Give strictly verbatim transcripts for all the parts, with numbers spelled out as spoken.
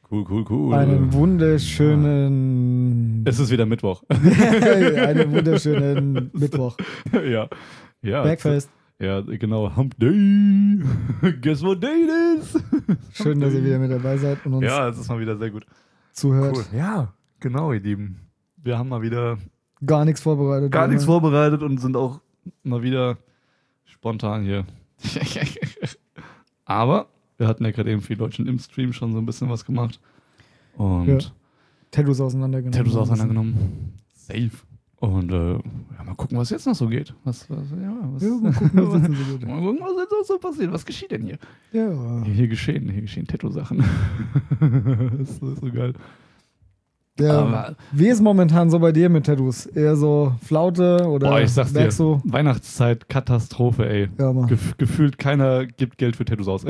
Cool, cool, cool. Einen wunderschönen... Es ist wieder Mittwoch. einen wunderschönen Mittwoch. Ja. ja. Bergfest. Ja, genau. Hump Day. Guess what day it is? Schön, dass ihr wieder mit dabei seid und uns ja, es ist mal wieder sehr gut zuhört. Cool. Ja, genau, ihr Lieben. Wir haben mal wieder gar nichts vorbereitet. Gar oder? nichts vorbereitet und sind auch mal wieder spontan hier. Aber wir hatten ja gerade eben für die Deutschen im Stream schon so ein bisschen was gemacht. Und ja. Tattoos auseinandergenommen. Tattoos auseinandergenommen. Safe. Und äh, ja, mal gucken, was jetzt noch so geht. Was, was, ja, was, ja, mal gucken, was jetzt noch so geht. Mal gucken, was jetzt noch so passiert. Was geschieht denn hier? Ja. Hier, hier geschehen, hier geschehen Tattoo-Sachen. das ist so geil. Ja, aber wie ist momentan so bei dir mit Tattoos? Eher so Flaute oder boah, ich sag's dir, so? Weihnachtszeit, Katastrophe, ey. Ja, Gef- gefühlt keiner gibt Geld für Tattoos aus. ja.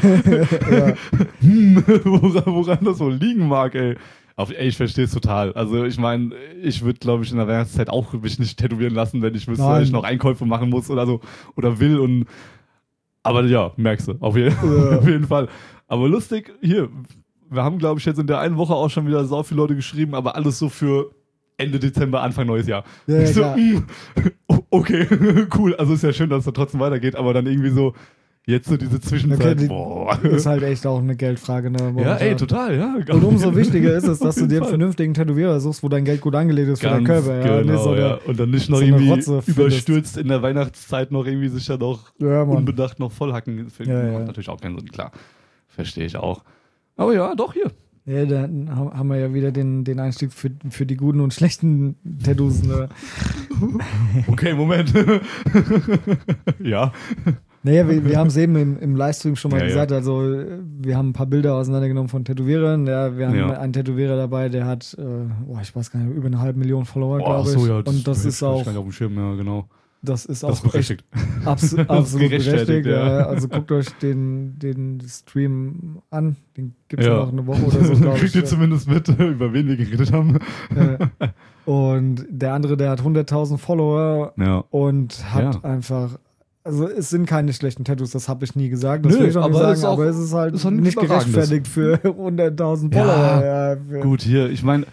hm, woran, woran das so liegen mag, ey. Auf, ey, ich verstehe es total. Also ich meine, ich würde, glaube ich, in der Weihnachtszeit auch mich nicht tätowieren lassen, wenn ich wüsste, dass ich noch Einkäufe machen muss oder so oder will. Und aber ja, merkst du, auf, je- Ja. auf jeden Fall. Aber lustig, hier, wir haben, glaube ich, jetzt in der einen Woche auch schon wieder so viele Leute geschrieben, aber alles so für Ende Dezember, Anfang neues Jahr. Ja, ja, ich so, klar. mm, okay, cool. Also ist ja schön, dass es da trotzdem weitergeht, aber dann irgendwie so, jetzt so diese Zwischenzeit, Okay, die- boah. Ist halt echt auch eine Geldfrage. Ne, Ja, momentan. ey, total, ja. Und umso wichtiger ist es, dass du Auf dir jeden einen Fall. vernünftigen Tätowierer suchst, wo dein Geld gut angelegt ist für deinen Ganz Körper. Ja, genau, nicht so ja. der, Und dann nicht noch so eine irgendwie Rotze findest. überstürzt in der Weihnachtszeit noch irgendwie sich da noch ja, Mann. unbedacht noch vollhacken. Das Ja, ja. macht natürlich auch keinen Sinn, klar. Verstehe ich auch. Aber ja, doch, hier. Ja, dann haben wir ja wieder den, den Einstieg für, für die guten und schlechten Tattoos. Ne? Okay, Moment. ja. Naja, wir, wir haben es eben im, im Livestream schon mal Ja, ja. gesagt. Also, wir haben ein paar Bilder auseinandergenommen von Tätowierern. Ja, wir haben Ja. einen Tätowierer dabei, der hat, äh, boah, ich weiß gar nicht, über eine halbe Million Follower, Boah, glaube ich. so, ja, und das hab ist ich auch, gar nicht auf dem Schirm, ja, genau. das ist Das auch ist berechtigt. echt abs- Das absolut ist gerechtfertigt, berechtigt. ja. Ja. Also guckt euch den, den Stream an. Den gibt es Ja. noch eine Woche oder so, glaube ich. Kriegt ihr zumindest mit, über wen wir geredet haben. Ja. Und der andere, der hat hunderttausend Follower Ja. und hat Ja. einfach, also es sind keine schlechten Tattoos, das habe ich nie gesagt, das Nö, will ich auch nicht aber sagen, ist auch- aber es ist halt ist auch nicht nichts gerechtfertigt für hunderttausend Ja. Follower. Ja, für, Gut, hier, ich meine,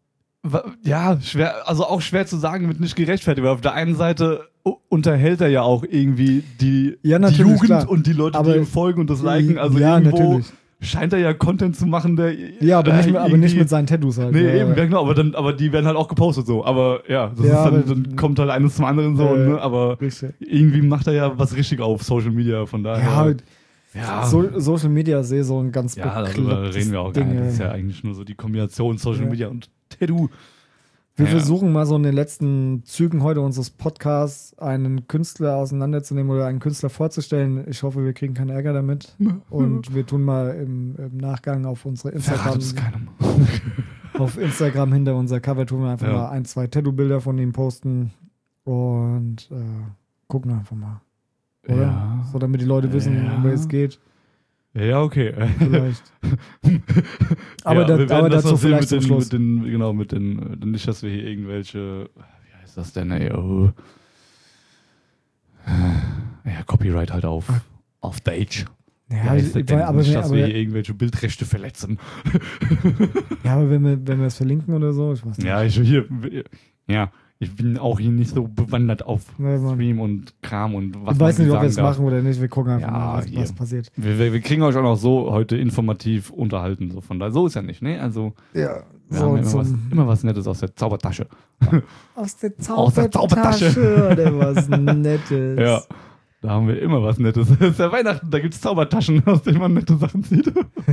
ja, schwer, also auch schwer zu sagen mit nicht gerechtfertigt, weil auf der einen Seite u- unterhält er ja auch irgendwie die, Ja, die natürlich, Jugend klar. und die Leute, Aber- die ihm folgen und das liken. Also ja, irgendwo natürlich. scheint er ja Content zu machen, der. Ja, aber, äh, nicht, mit- aber nicht irgendwie- mit seinen Tattoos halt. Nee, ja. eben, ja genau, aber, dann, aber die werden halt auch gepostet so. Aber ja, das Ja, ist dann, aber- dann kommt halt eines zum anderen so, Äh, ne? Aber Richtig. irgendwie macht er ja was richtig auf Social Media, von daher. Ja, halt ja. so, Social Media sehe so ein ganz Ja, darüber beklopptes reden wir auch gar Ding, nicht. Das ist ey. ja eigentlich nur so die Kombination Social Ja. Media und Tattoo. Wir Ja. versuchen mal so in den letzten Zügen heute unseres Podcasts einen Künstler auseinanderzunehmen oder einen Künstler vorzustellen. Ich hoffe, wir kriegen keinen Ärger damit. Und wir tun mal im, im Nachgang auf unsere Instagram, Verratet es keinem. auf Instagram hinter unser Cover tun wir einfach Ja. mal ein, zwei Tattoo-Bilder von ihm posten und äh, gucken einfach mal. Oder? Ja. So, damit die Leute wissen, Ja. um wer es geht. Ja, okay. Vielleicht. Aber, ja, da, wir werden aber das dazu noch sehen vielleicht mit zum den, Schluss. mit den, genau, mit den, äh, nicht, dass wir hier irgendwelche, wie heißt das denn, ey, oh. Ja, Copyright halt auf, auf Stage. Ja, Wie heißt das ich- denn? aber, nicht, wenn- dass aber, wir hier irgendwelche Bildrechte verletzen. ja, aber wenn wir, wenn wir es verlinken oder so, ich weiß nicht. Ja, ich hier, ja, ich bin auch hier nicht so bewandert auf Nee, Mann. Stream und Kram und was Ich weiß man nicht, ob wir sagen es darf. machen oder nicht. Wir gucken einfach Ja, mal, was, hier. was passiert. Wir, wir, wir kriegen euch auch noch so heute informativ unterhalten. So von da. So ist ja nicht, ne? Also Ja, wir so haben immer was, zum, immer was Nettes aus der Zaubertasche. aus der Aus der Zaubertasche Zaubertasche. oder was Nettes. Ja, da haben wir immer was Nettes. Es ist ja Weihnachten, da gibt es Zaubertaschen, aus denen man nette Sachen zieht.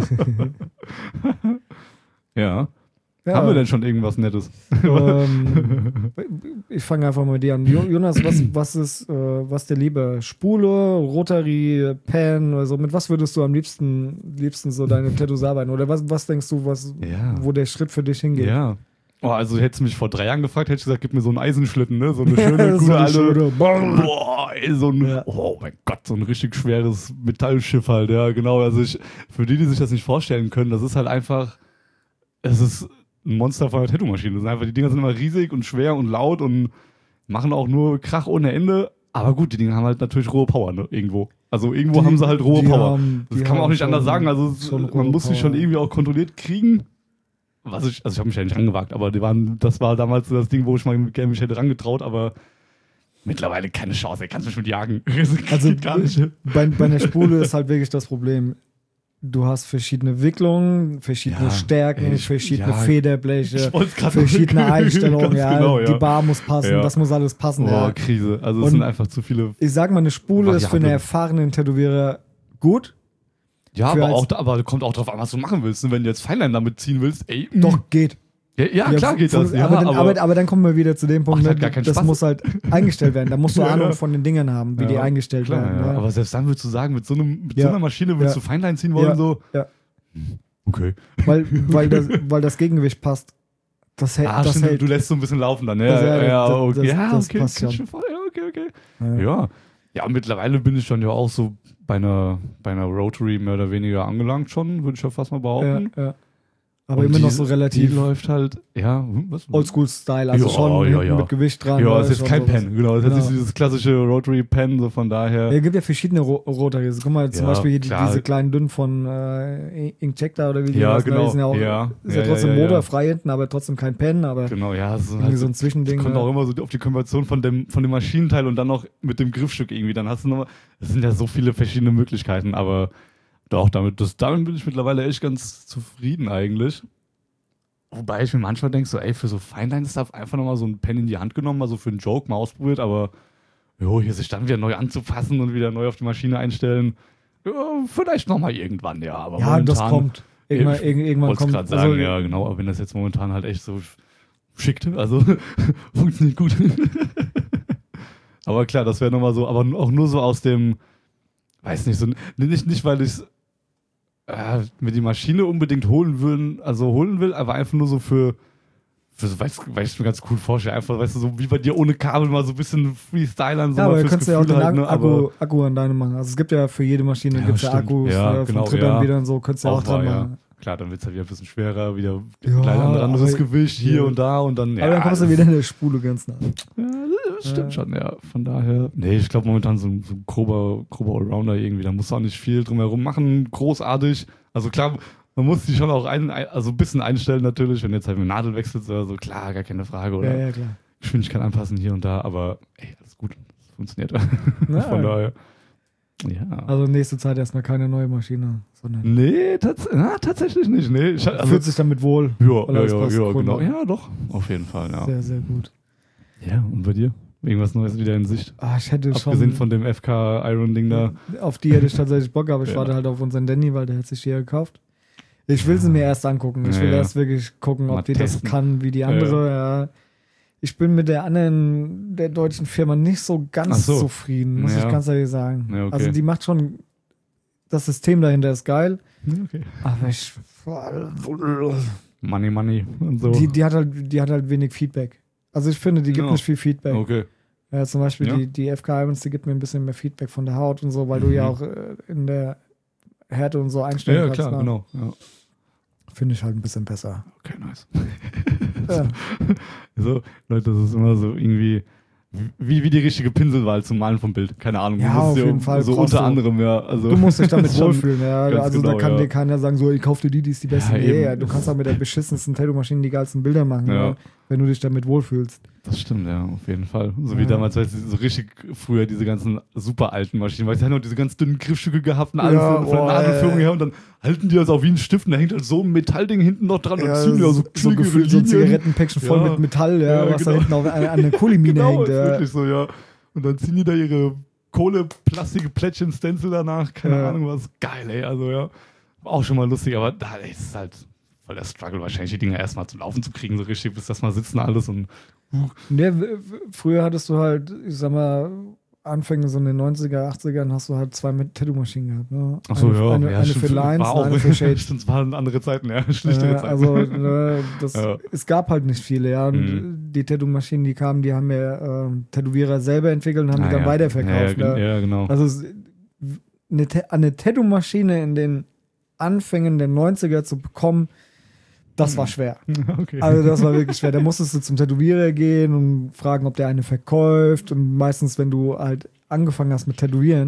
ja. Ja, Haben wir denn schon irgendwas Nettes? ähm, ich fange einfach mal mit dir an. Jo- Jonas, was, was ist, äh, was dir lieber? Spule, Rotary, Pen oder so? Mit was würdest du am liebsten, liebsten so deine Tattoos arbeiten? Oder was, was denkst du, was, Ja. wo der Schritt für dich hingeht? Ja. Oh, also hättest du mich vor drei Jahren gefragt, hätte ich gesagt, gib mir so einen Eisenschlitten, ne? So eine schöne, So gute eine alte. schöne- Boah, ey, so ein, Ja. oh mein Gott, so ein richtig schweres Metallschiff halt, ja, genau. Also ich, für die, die sich das nicht vorstellen können, das ist halt einfach, es ist ein Monster von einer Tattoo-Maschine. Das sind einfach, die Dinger sind immer riesig und schwer und laut und machen auch nur Krach ohne Ende. Aber gut, die Dinger haben halt natürlich rohe Power, ne? Irgendwo. Also irgendwo Die- haben sie halt rohe die Power. haben- das die kann man auch haben nicht anders schon- sagen. Also es- schon man rohe muss sich schon Power. irgendwie auch kontrolliert kriegen. Was ich, also ich habe mich ja nicht rangewagt, aber die waren, das war damals so das Ding, wo ich mal gerne mich hätte rangetraut, aber mittlerweile keine Chance, ey, kannst mich mit jagen. Also Geht gar nicht. bei, bei einer Spule ist halt wirklich das Problem. Du hast verschiedene Wicklungen, verschiedene Ja, Stärken, ich- verschiedene ja, Federbleche, Ich wollt's grad verschiedene sagen. Einstellungen. Ganz Ja, genau, ja. Die Bar muss passen, Ja. das muss alles passen. Boah, Ja. Krise. Also es Und- sind einfach zu viele. Ich sag mal, eine Spule ist für einen Variablen. erfahrenen Tätowierer gut. Ja, für aber als- auch, da- aber kommt auch drauf an, was du machen willst. Und wenn du jetzt Feinlein damit ziehen willst, ey. mm. Doch, geht. Ja, ja, klar geht das. aber, Ja, dann, aber, aber dann kommen wir wieder zu dem Punkt, Macht halt ne, gar keinen das Spaß. muss halt eingestellt werden. Da musst du Ja, Ahnung ja. von den Dingern haben, wie Ja, die eingestellt klar, werden. ja. Ne? Aber selbst dann würdest du sagen, mit so, einem, mit Ja. so einer Maschine willst Ja. du Feinlein ziehen wollen, Ja. so. Ja. Okay. Weil, weil, das, weil das Gegengewicht passt. Das hält. Ah, das stimmt, hält. du lässt so ein bisschen laufen dann. Ja, Das- ja, ja, ja, das- okay. das- ja, das okay. passt kann schon. ich mir vor- Ja, okay, okay. Ja. Ja. Ja, mittlerweile bin ich dann ja auch so bei einer, bei einer Rotary mehr oder weniger angelangt schon, würde ich ja fast mal Ja, behaupten. ja. Aber Und immer die, noch so relativ Die läuft halt, ja, hm, was? Oldschool-Style, also Ja, schon ja, hinten ja. mit Gewicht dran. Ja, ne, es ist schon kein sowas. Pen, genau. Das Genau. ist dieses klassische Rotary Pen, so von daher. Ja, es gibt ja verschiedene Ro Rotaries. Guck mal, zum Ja, Beispiel hier die, klar. diese kleinen dünnen von äh, Inkjector oder wie die Ja, heißen, genau. Die sind ja, auch, Ja. ist ja, Ja, trotzdem ja, ja, ja. motorfrei hinten, aber trotzdem kein Pen, aber Genau, ja, es ist irgendwie halt so ein Zwischending. kommt ne? auch immer so auf die Kombination von dem, von dem Maschinenteil und dann noch mit dem Griffstück irgendwie. Dann hast du noch, es sind ja so viele verschiedene Möglichkeiten, aber auch damit, das, damit bin ich mittlerweile echt ganz zufrieden eigentlich. Wobei ich mir manchmal denke, so, ey, für so Feinlein-Stuff einfach nochmal so ein Pen in die Hand genommen, mal so für einen Joke mal ausprobiert, aber jo, hier sich dann wieder neu anzupassen und wieder neu auf die Maschine einstellen, ja, vielleicht nochmal irgendwann, ja. Aber Ja, momentan, das kommt. Irgendwann, Ich irg- irgendwann wollte kommt. gerade sagen, also, ja, genau, aber wenn das jetzt momentan halt echt so schickt, also funktioniert gut. Aber klar, das wäre nochmal so, aber auch nur so aus dem, weiß nicht, so nicht, nicht weil ich äh, mir die Maschine unbedingt holen würden, also holen will, aber einfach nur so für, für so, weißt, weil ich es mir ganz cool vorstelle, einfach, weißt du, so wie bei dir ohne Kabel mal so ein bisschen Freestylern, so Ja, mal aber du fürs kannst ja auch Gefühl den halt, Akku, ne, aber Akku, Akku an deine machen. Also es gibt ja für jede Maschine Ja, gibt's ja stimmt. Akkus Ja, äh, von genau, Trittern ja. wieder und so, kannst du ja auch, auch dran wahr, ja. machen. Klar, dann wird es halt wieder ein bisschen schwerer, wieder Ja, ein anderes aber- Gewicht hier ja. und da und dann, ja. Aber dann kommst du das- wieder in der Spule ganz nah. Ja, das stimmt Ja. schon, ja. Von daher. Nee, ich glaube momentan so, ein- so ein grober, grober Allrounder irgendwie. Da musst du auch nicht viel drumherum machen. Großartig. Also klar, man muss sich schon auch ein, ein- also ein bisschen einstellen natürlich, wenn du jetzt halt mit Nadel wechselst oder so. Klar, gar keine Frage. Oder Ja, ja, klar. Geschwindigkeit anpassen hier und da. Aber ey, alles gut. Das funktioniert. Ja, Von daher. Ja. Also nächste Zeit erstmal keine neue Maschine, sondern nee, tats na, tatsächlich nicht. Nee, ich, also, fühlt sich damit wohl. ja, Oder ja, es ja, passt ja, cool. genau. Ja, doch. Auf jeden Fall, ja. Sehr, sehr gut. Ja, und bei dir? Irgendwas Neues wieder in Sicht? Ah, ich hätte Abgesehen schon. von dem F K Iron Ding da. Auf die hätte ich tatsächlich Bock, aber ich Ja. warte halt auf unseren Danny, weil der hat sich die ja gekauft. Ich will sie mir erst angucken. Ich Ja, will ja. erst wirklich gucken, ob Mal die das testen. kann wie die andere. Ja. Ich bin mit der anderen, der deutschen Firma nicht so ganz Ach so. zufrieden, muss Ja. ich ganz ehrlich sagen. Ja, okay. Also die macht schon, das System dahinter ist geil, Okay. aber ich, Money, Money und so. die, die, hat halt, die hat halt wenig Feedback. Also ich finde, die gibt Ja. nicht viel Feedback. okay. Ja, zum Beispiel Ja. die, die F K Irons, die gibt mir ein bisschen mehr Feedback von der Haut und so, weil du Mhm. ja auch äh, in der Härte und so einstellen Ja, ja, kannst. klar, ne? genau. Ja. Finde ich halt ein bisschen besser. Okay, nice. Ja. So, Leute, das ist immer so irgendwie wie, wie die richtige Pinselwahl zum Malen vom Bild. Keine Ahnung. Ja, Du musst auf dir jeden Fall So brauchst unter du- anderem, ja. Also, Du musst dich damit das ist schon- wohlfühlen, ja. ganz Also genau, da kann ja. dir keiner sagen, so, ich kauf dir die, die ist die beste. Ja, nee, eben. ja, du kannst auch mit der beschissensten Tattoo-Maschine die geilsten Bilder machen, Ja. ja, wenn du dich damit wohlfühlst. Das stimmt, ja, auf jeden Fall. So wie Ja. damals, weißt du, so richtig früher diese ganzen super alten Maschinen, weil sie haben noch diese ganz dünnen Griffstücke gehabt und alles Ja, von der oh, Nadelführung ey. her und dann halten die das auch wie ein Stift und da hängt halt so ein Metallding hinten noch dran und ziehen ja so, so chillige gefühlt so ein Linien. Zigarettenpäckchen voll Ja. mit Metall, ja, Ja, was da genau. hinten auf, an, an der Kohlemine Genau, hängt. ist Ja. wirklich so, ja. Und dann ziehen die da ihre Kohle, plastige Plättchen, Stencil danach, keine Ja. Ahnung was. Geil, ey, also ja. War auch schon mal lustig, aber da ey, ist halt voll der Struggle, wahrscheinlich die Dinger erstmal zum Laufen zu kriegen, so richtig, bis das mal sitzen alles und Nee, w- w- früher hattest du halt, ich sag mal, Anfänge so in den neunziger, achtzigern hast du halt zwei mit Tattoo-Maschinen gehabt. Ne? ach so, eine, ja. Eine, ja, eine stimmt, für Lines war und auch, eine für Shades. Stimmt, es waren andere Zeiten, ja, schlichtere Ja, Zeiten. also ne, das, Ja. es gab halt nicht viele, ja. Und Mhm. die Tattoo-Maschinen, die kamen, die haben ja ähm, Tätowierer selber entwickelt und haben Ah, die dann ja. weiterverkauft. Ja, ne? ja, genau. Also es- eine, Ta- eine Tattoo-Maschine in den Anfängen der neunziger zu bekommen, das war schwer. okay. Also das war wirklich schwer. Da musstest du zum Tätowierer gehen und fragen, ob der eine verkauft. Und meistens, wenn du halt angefangen hast mit Tätowieren,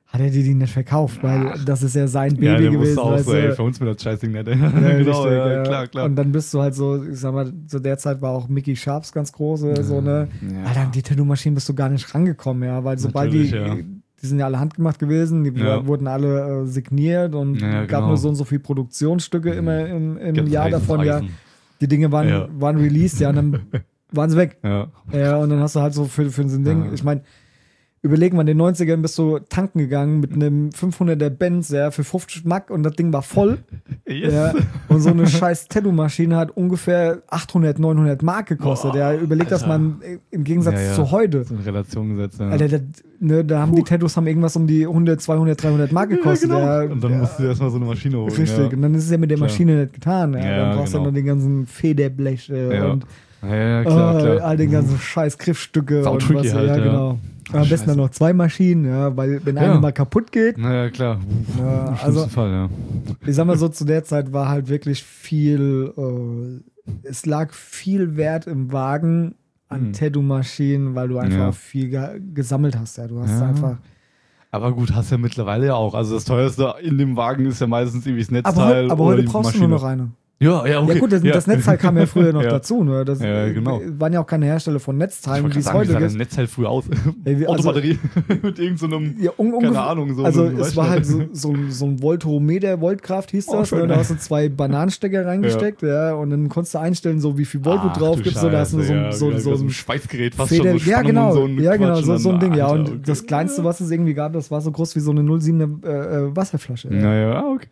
hat er dir die nicht verkauft, weil Ach. das ist ja sein Baby ja, der gewesen. auch weißt so, du? ey, für uns mit das Scheißding nicht. Ja, genau, richtig, ja, ja. klar, klar. Und dann bist du halt so, ich sag mal, zu der Zeit war auch Mickey Sharps ganz groß oder so, ne? Ja. Alter, an die Tattoo-Maschinen bist du gar nicht rangekommen, ja, weil sobald die, Natürlich, ja. die sind ja alle handgemacht gewesen, die Ja. wurden alle äh, signiert und Ja, gab genau. nur so und so viele Produktionsstücke immer im, im Ganz Jahr heißes davon, ja. Eisen. Die Dinge waren, Ja. waren released, ja, und dann waren sie weg. Ja. Ja, und dann hast du halt so für, für so ein Ding, Ja. ich meine, überleg mal, in den neunzigern bist du tanken gegangen mit einem fünfhunderter Benz, ja, für fünfzig Mark und das Ding war voll. Yes. Ja, und so eine scheiß Tattoo-Maschine hat ungefähr achthundert, neunhundert Mark gekostet. Boah, ja, überleg das Alter. mal im Gegensatz Ja, ja. zu heute. So in Relation gesetzt. Ja. Alter, da, ne, da haben die Tattoos haben irgendwas um die hundert, zweihundert, dreihundert Mark gekostet. Ja, Ja, genau. Und dann ja, musst du erstmal so eine Maschine holen. richtig. Ja. Und dann ist es ja mit der Klar. Maschine nicht getan. Ja. Ja, dann brauchst du genau. noch den ganzen Federblech äh, Ja. und Ja, ja, klar, äh, klar. all den ganzen scheiß Griffstücke Sau und tricky was. halt, ja, ja. genau. Am besten Scheiße. dann noch zwei Maschinen, ja, weil wenn Ja. eine mal kaputt geht, Naja, klar. Ja, Im also- schlimmsten Fall, ja. ich sag mal so, zu der Zeit war halt wirklich viel, äh, es lag viel Wert im Wagen an Mhm. Tattoo-Maschinen, weil du einfach Ja. viel ge gesammelt hast, ja. Du hast Ja. einfach. Aber gut, hast ja mittlerweile ja auch. Also das teuerste in dem Wagen ist ja meistens irgendwie das Aber, Netzteil. heu aber oder heute die brauchst Maschine. du nur noch eine. Ja, ja, okay. Ja gut, das, ja. das Netzteil kam ja früher noch Ja. dazu. Ne? Das Ja, äh, genau. waren ja auch keine Hersteller von Ich Netzteilen, wollte wie gerade es sagen, wie heute sah das gibt. Netzteil früher aus? Ey, wie- also- Autobatterie mit irgendeinem so einem, Ja, un keine ungefähr- Ahnung, so. Also so, es war halt so, so, so ein Voltometer, Voltkraft hieß Oh, das. schön. Ne? Da hast du zwei Bananenstecker reingesteckt, ja. Und dann konntest du einstellen, so wie viel Volt du Ach, drauf du gibst. So, da hast du so, Scheiße, so, ja, so, so ein ein Schweißgerät, fast Feder, schon so ja, Spannung genau, und so ein ja, genau, Quatsch so, und so ein dann, Ding, ja. Alter, Und okay. das kleinste, was es irgendwie gab, das war so groß wie so eine null Komma sieben äh, äh, Wasserflasche. Ja. Naja, okay.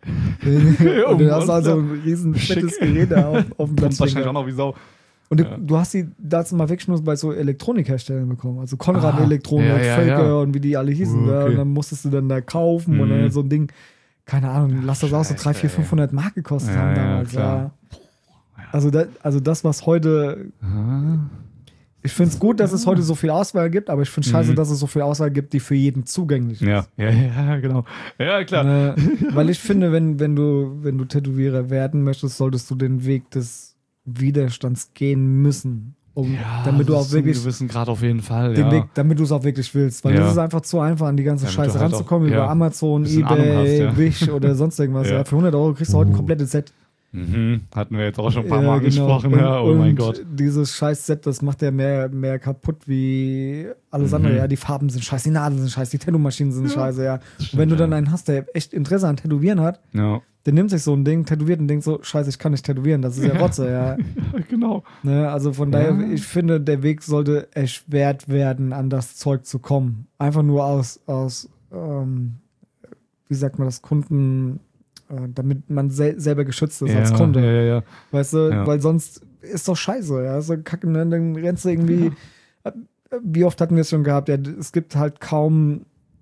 Und du hast Monster. also ein riesen fettes Schick. Gerät da auf, auf dem Kommt Platz. wahrscheinlich auch noch wie Sau. Und du, Ja. du hast die dazu mal wirklich nur bei so Elektronikherstellern bekommen. Also Konrad Ah, Elektronik, ja, ja, Völker ja. und wie die alle hießen. Uh, Ja. okay. Und dann musstest du dann da kaufen und Mhm. dann so ein Ding, keine Ahnung, lass das auch so Scheiße, dreihundert, vierhundert, ey. fünfhundert Mark gekostet Ja, haben ja, damals. klar. Ja. Also, da, also das, was heute, Ah. ich finde es gut, dass es heute so viel Auswahl gibt, aber ich finde scheiße, Mhm. dass es so viel Auswahl gibt, die für jeden zugänglich ist. Ja, ja, ja, genau. Ja, klar. Äh, weil ich finde, wenn, wenn du, wenn du Tätowierer werden möchtest, solltest du den Weg des Widerstands gehen müssen, um, Ja, damit du bis auch zu einem wirklich gewissen Grad auf jeden Fall, den ja. Weg, damit du es auch wirklich willst. Weil Ja. das ist einfach zu einfach, an die ganze Damit Scheiße du halt ranzukommen, auch, über ja, Amazon, bisschen Ahnung Ebay, hast, ja. Wish oder sonst irgendwas. Ja. Ja. Für hundert Euro kriegst du heute ein komplettes Set. Mhm. Hatten wir jetzt auch schon ein paar Ja, Mal genau. angesprochen. Und, Ja, oh und mein Gott. dieses scheiß Set, das macht ja mehr, mehr kaputt wie alles Mhm. andere. Ja, die Farben sind scheiße, die Nadeln sind scheiße, die Tattoo-Maschinen sind Ja, scheiße, ja. das Und wenn du stimmt, dann einen hast, der echt Interesse an Tätowieren hat, Ja, der nimmt sich so ein Ding, tätowiert und denkt so, scheiße, ich kann nicht tätowieren, das ist ja Rotze, ja. ja genau. Ne, also von Ja. daher, ich finde, der Weg sollte erschwert werden, an das Zeug zu kommen. Einfach nur aus, aus ähm, wie sagt man das, Kunden, äh, damit man sel selber geschützt ist Ja, als Kunde. ja, ja, ja. Weißt du, Ja. weil sonst ist doch scheiße, ja. So kacke, ne? Dann rennst du irgendwie. äh, Wie oft hatten wir es schon gehabt? Ja, es gibt halt kaum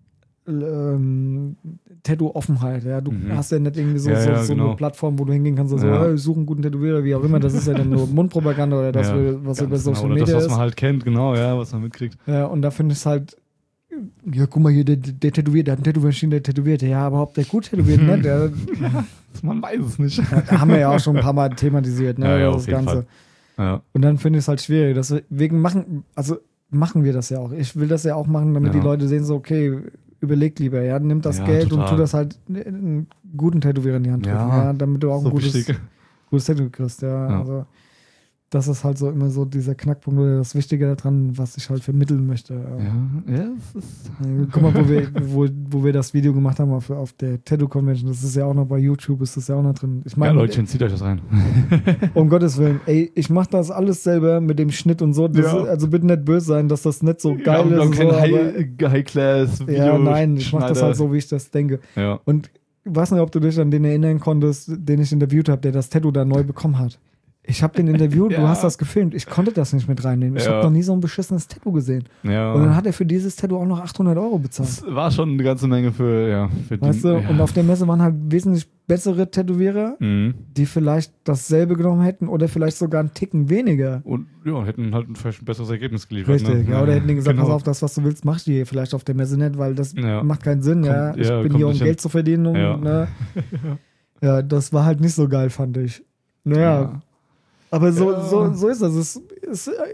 ähm, Tattoo-Offenheit, ja. Du Mhm. hast ja nicht irgendwie so, Ja, so, ja, so genau. eine Plattform, wo du hingehen kannst und so, Ja. hey, such einen guten Tätowierer, wie auch immer. Das ist ja dann nur Mundpropaganda oder das, Ja, was ganz über Social genau. Oder Media das, was ist. man halt kennt, genau, ja, was man mitkriegt. Ja, und da finde ich es halt, ja, guck mal hier, der, der tätowiert, der hat einen Tattoo-Maschine, der tätowiert. Ja, aber ob der gut tätowiert, ne? Der, Man weiß es nicht. da haben wir ja auch schon ein paar Mal thematisiert, ne? Ja, ja, das auf jeden Ganze. Fall. Ja. Und dann finde ich es halt schwierig. Deswegen machen, also machen wir das ja auch. Ich will das ja auch machen, damit Ja. die Leute sehen, so, okay, überleg lieber, ja, nimm das Ja, Geld und total. tu das halt einen guten Tätowierer in die Hand drücken, Ja, ja, damit du auch ein So gutes, wichtig. gutes Tattoo kriegst, ja. Ja. Also das ist halt so immer so dieser Knackpunkt oder das Wichtige daran, was ich halt vermitteln möchte. Ja, ja, es ist. Äh, Guck mal, wo wir, wo, wo wir das Video gemacht haben auf, auf der Tattoo Convention, das ist ja auch noch bei YouTube, ist das ja auch noch drin. Ich Ja, meine, Leutchen, zieht euch das rein. um Gottes Willen, ey, ich mach das alles selber mit dem Schnitt und so. Das Ja. ist, also bitte nicht böse sein, dass das nicht so Wir geil haben, wir haben ist. kein So, aber, High- High-Class-Video. ja, nein, ich mach das halt so, wie ich das denke. Ja. Und ich weiß nicht, ob du dich an den erinnern konntest, den ich interviewt habe, der das Tattoo da neu bekommen hat. Ich habe den interviewt, du Ja. hast das gefilmt. Ich konnte das nicht mit reinnehmen. Ich Ja. habe noch nie so ein beschissenes Tattoo gesehen. ja. Und dann hat er für dieses Tattoo auch noch achthundert Euro bezahlt. Das war schon eine ganze Menge für, ja, für die. Weißt du? ja. Und auf der Messe waren halt wesentlich bessere Tätowierer, Mhm. die vielleicht dasselbe genommen hätten oder vielleicht sogar einen Ticken weniger. Und ja, hätten halt ein vielleicht ein besseres Ergebnis geliefert. Richtig, ne? ja. Oder hätten die gesagt, genau. pass auf, das, was du willst, mach ich dir vielleicht auf der Messe nicht, weil das Ja. macht keinen Sinn, ja. Kommt- Ich ja, bin kommt hier, um nicht Geld hin. zu verdienen. Um, Ja. Ne? Ja, das war halt nicht so geil, fand ich. Naja, Ja. aber so, Ja. so, so ist das. Es, es